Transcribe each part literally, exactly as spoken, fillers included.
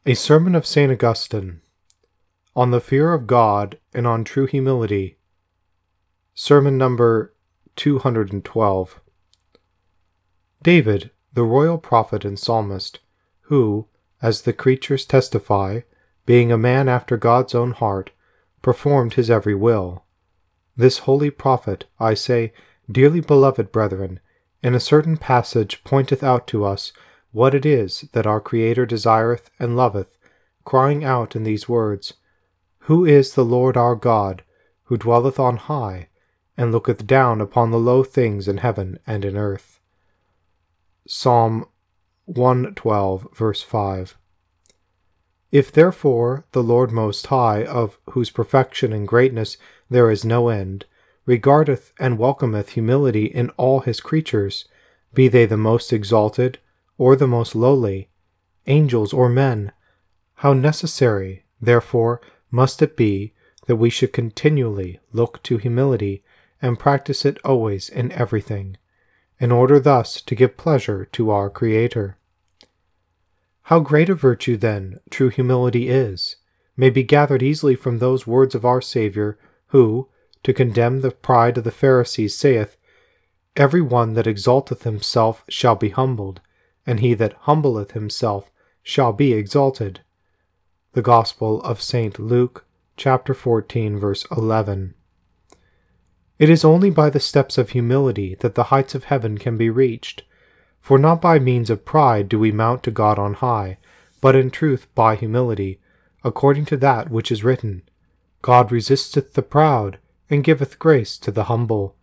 A Sermon of Saint Augustine, on the Fear of God and on True Humility. Sermon number two hundred twelve. David, the royal prophet and psalmist, who, as the creatures testify, being a man after God's own heart, performed his every will. This holy prophet, I say, dearly beloved brethren, in a certain passage pointeth out to us what it is that our Creator desireth and loveth, crying out in these words, Who is the Lord our God, who dwelleth on high, and looketh down upon the low things in heaven and in earth? Psalm one twelve, verse five. If therefore the Lord Most High, of whose perfection and greatness there is no end, regardeth and welcometh humility in all his creatures, be they the most exalted, or the most lowly, angels or men, how necessary, therefore, must it be that we should continually look to humility and practice it always in everything, in order thus to give pleasure to our Creator. How great a virtue, then, true humility is, may be gathered easily from those words of our Saviour, who, to condemn the pride of the Pharisees, saith, Every one that exalteth himself shall be humbled, and he that humbleth himself shall be exalted. The Gospel of Saint Luke, chapter fourteen, verse eleven. It is only by the steps of humility that the heights of heaven can be reached, for not by means of pride do we mount to God on high, but in truth by humility, according to that which is written, God resisteth the proud, and giveth grace to the humble.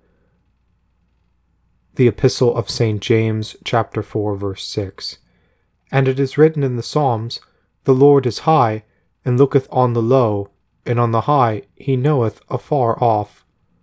The Epistle of Saint James, chapter four, verse six. And it is written in the Psalms, The Lord is high, and looketh on the low, and on the high he knoweth afar off.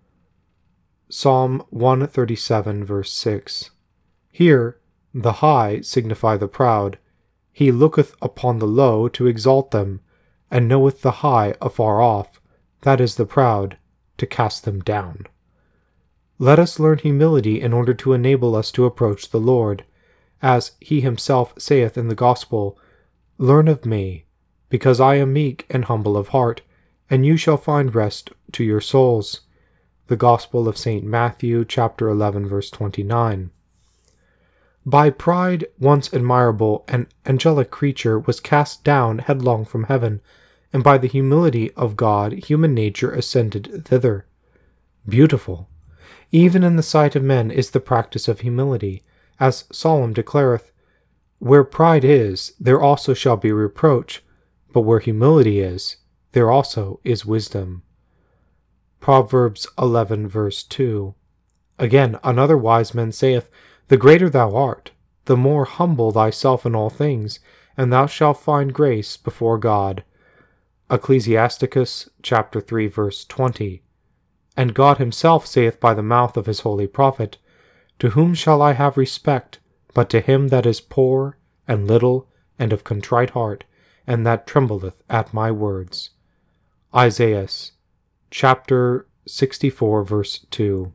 Psalm one thirty-seven, verse six. Here, the high signify the proud. He looketh upon the low to exalt them, and knoweth the high afar off, that is the proud, to cast them down. Let us learn humility in order to enable us to approach the Lord, as he himself saith in the Gospel, Learn of me, because I am meek and humble of heart, and you shall find rest to your souls. The Gospel of Saint Matthew, chapter eleven, verse twenty-nine. By pride, once admirable, an angelic creature was cast down headlong from heaven, and by the humility of God human nature ascended thither. Beautiful! Even in the sight of men is the practice of humility, as Psalm declareth, Where pride is, there also shall be reproach, but where humility is, there also is wisdom. Proverbs eleven, verse two. Again, another wise man saith, The greater thou art, the more humble thyself in all things, and thou shalt find grace before God. Ecclesiasticus, chapter three, verse twenty. And God himself saith by the mouth of his holy prophet, To whom shall I have respect, but to him that is poor, and little, and of contrite heart, and that trembleth at my words. Isaiah, chapter sixty-four, verse two.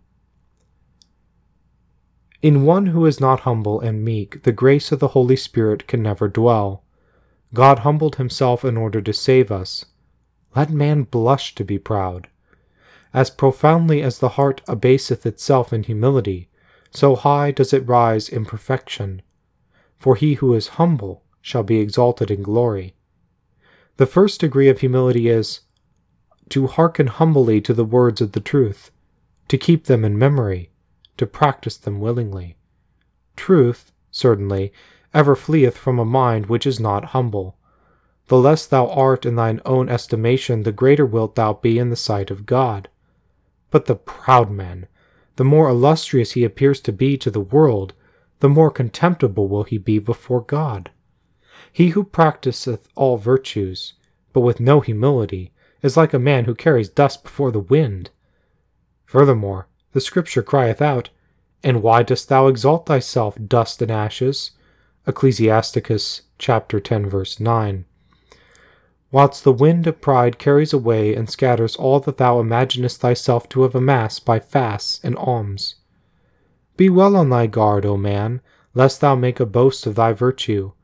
In one who is not humble and meek, the grace of the Holy Spirit can never dwell. God humbled himself in order to save us. Let man blush to be proud. As profoundly as the heart abaseth itself in humility, so high does it rise in perfection. For he who is humble shall be exalted in glory. The first degree of humility is to hearken humbly to the words of the truth, to keep them in memory, to practice them willingly. Truth, certainly, ever fleeth from a mind which is not humble. The less thou art in thine own estimation, the greater wilt thou be in the sight of God. But the proud man, the more illustrious he appears to be to the world, the more contemptible will he be before God. He who practiseth all virtues, but with no humility, is like a man who carries dust before the wind. Furthermore, the Scripture crieth out, And why dost thou exalt thyself, dust and ashes? Ecclesiasticus, chapter ten, verse nine. Whilst the wind of pride carries away and scatters all that thou imaginest thyself to have amassed by fasts and alms. Be well on thy guard, O man, lest thou make a boast of thy virtue,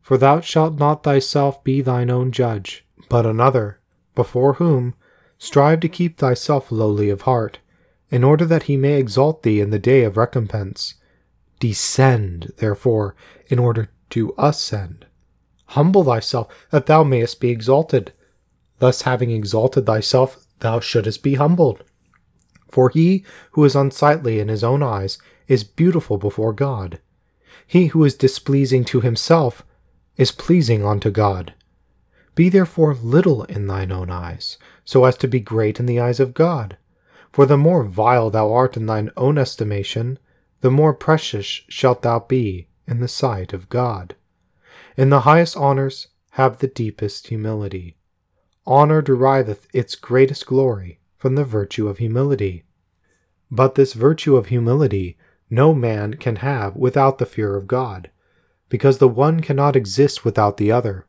For thou shalt not thyself be thine own judge, but another, before whom strive to keep thyself lowly of heart, in order that he may exalt thee in the day of recompense. Descend, therefore, in order to ascend. Humble thyself, that thou mayest be exalted. Thus having exalted thyself, thou shouldest be humbled. For he who is unsightly in his own eyes is beautiful before God. He who is displeasing to himself is pleasing unto God. Be therefore little in thine own eyes, so as to be great in the eyes of God. For the more vile thou art in thine own estimation, the more precious shalt thou be in the sight of God. In the highest honors have the deepest humility. Honor deriveth its greatest glory from the virtue of humility. But this virtue of humility no man can have without the fear of God, because the one cannot exist without the other.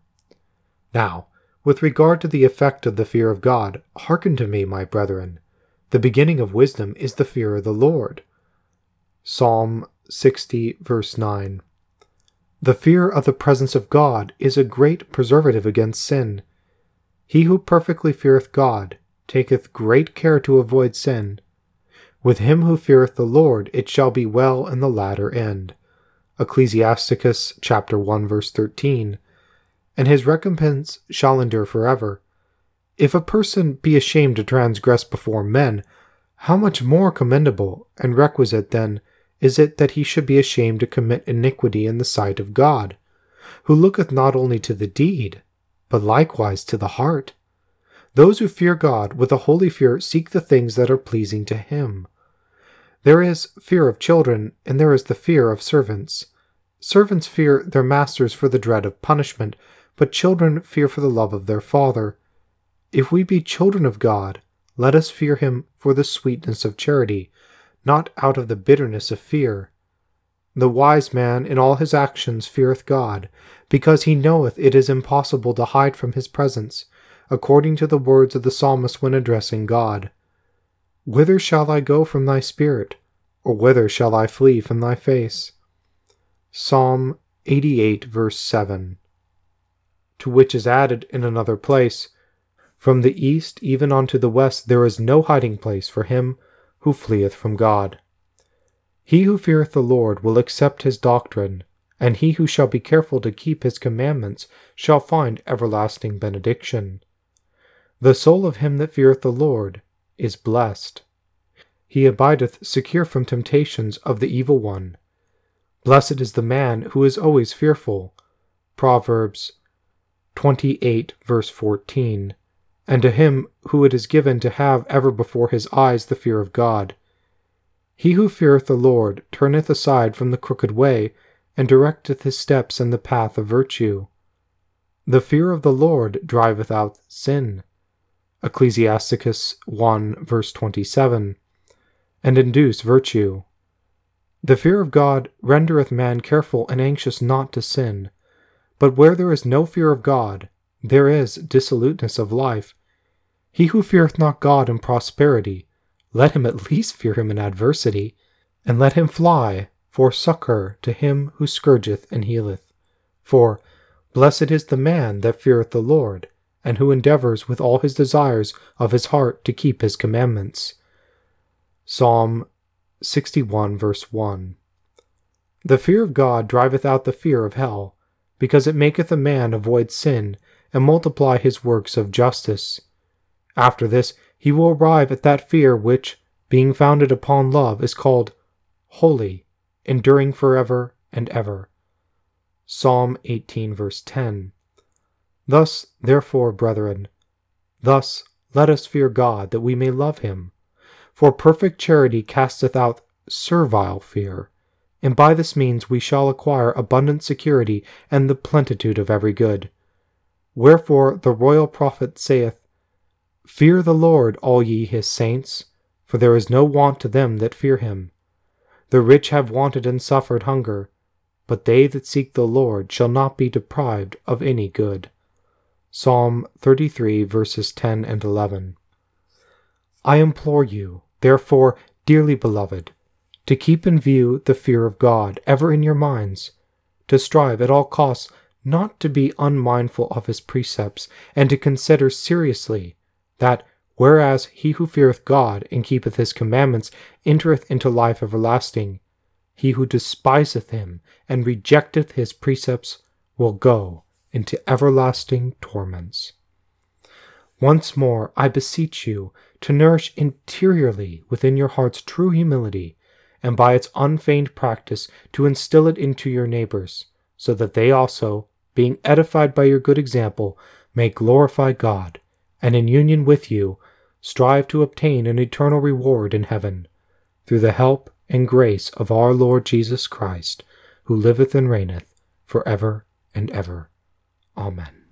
Now, with regard to the effect of the fear of God, hearken to me, my brethren. The beginning of wisdom is the fear of the Lord. Psalm sixty, verse nine. The fear of the presence of God is a great preservative against sin. He who perfectly feareth God taketh great care to avoid sin. With him who feareth the Lord it shall be well in the latter end. Ecclesiasticus chapter one, verse thirteen. And his recompense shall endure forever. If a person be ashamed to transgress before men, how much more commendable and requisite then is it that he should be ashamed to commit iniquity in the sight of God, who looketh not only to the deed, but likewise to the heart. Those who fear God with a holy fear seek the things that are pleasing to him. There is fear of children, and there is the fear of servants. Servants fear their masters for the dread of punishment, but children fear for the love of their father. If we be children of God, let us fear him for the sweetness of charity, not out of the bitterness of fear. The wise man in all his actions feareth God, because he knoweth it is impossible to hide from his presence, according to the words of the psalmist when addressing God. Whither shall I go from thy spirit, or whither shall I flee from thy face? Psalm eighty-eight, verse seven. To which is added in another place, From the east even unto the west there is no hiding place for him who fleeth from God. He who feareth the Lord will accept his doctrine, and he who shall be careful to keep his commandments shall find everlasting benediction. The soul of him that feareth the Lord is blessed. He abideth secure from temptations of the evil one. Blessed is the man who is always fearful. Proverbs twenty-eight, verse fourteen. And to him who it is given to have ever before his eyes the fear of God. He who feareth the Lord turneth aside from the crooked way, and directeth his steps in the path of virtue. The fear of the Lord driveth out sin. Ecclesiasticus one, verse twenty-seven. And induce virtue. The fear of God rendereth man careful and anxious not to sin. But where there is no fear of God, there is dissoluteness of life. He who feareth not God in prosperity, let him at least fear him in adversity, and let him fly for succor to him who scourgeth and healeth. For blessed is the man that feareth the Lord, and who endeavors with all his desires of his heart to keep his commandments. Psalm sixty-one, verse one. The fear of God driveth out the fear of hell, because it maketh a man avoid sin, and multiply his works of justice. After this he will arrive at that fear which, being founded upon love, is called holy, enduring forever and ever. Psalm eighteen, verse ten. Thus, therefore, brethren, thus let us fear God, that we may love him. For perfect charity casteth out servile fear, and by this means we shall acquire abundant security and the plenitude of every good. Wherefore the royal prophet saith, Fear the Lord, all ye his saints, for there is no want to them that fear him. The rich have wanted and suffered hunger, but they that seek the Lord shall not be deprived of any good. Psalm thirty-three, verses ten and eleven. I implore you, therefore, dearly beloved, to keep in view the fear of God ever in your minds, to strive at all costs not to be unmindful of his precepts, and to consider seriously that, whereas he who feareth God and keepeth his commandments entereth into life everlasting, he who despiseth him and rejecteth his precepts will go into everlasting torments. Once more, I beseech you to nourish interiorly within your hearts true humility, and by its unfeigned practice to instill it into your neighbors, so that they also, being edified by your good example, may glorify God, and in union with you, strive to obtain an eternal reward in heaven, through the help and grace of our Lord Jesus Christ, who liveth and reigneth for ever and ever. Amen.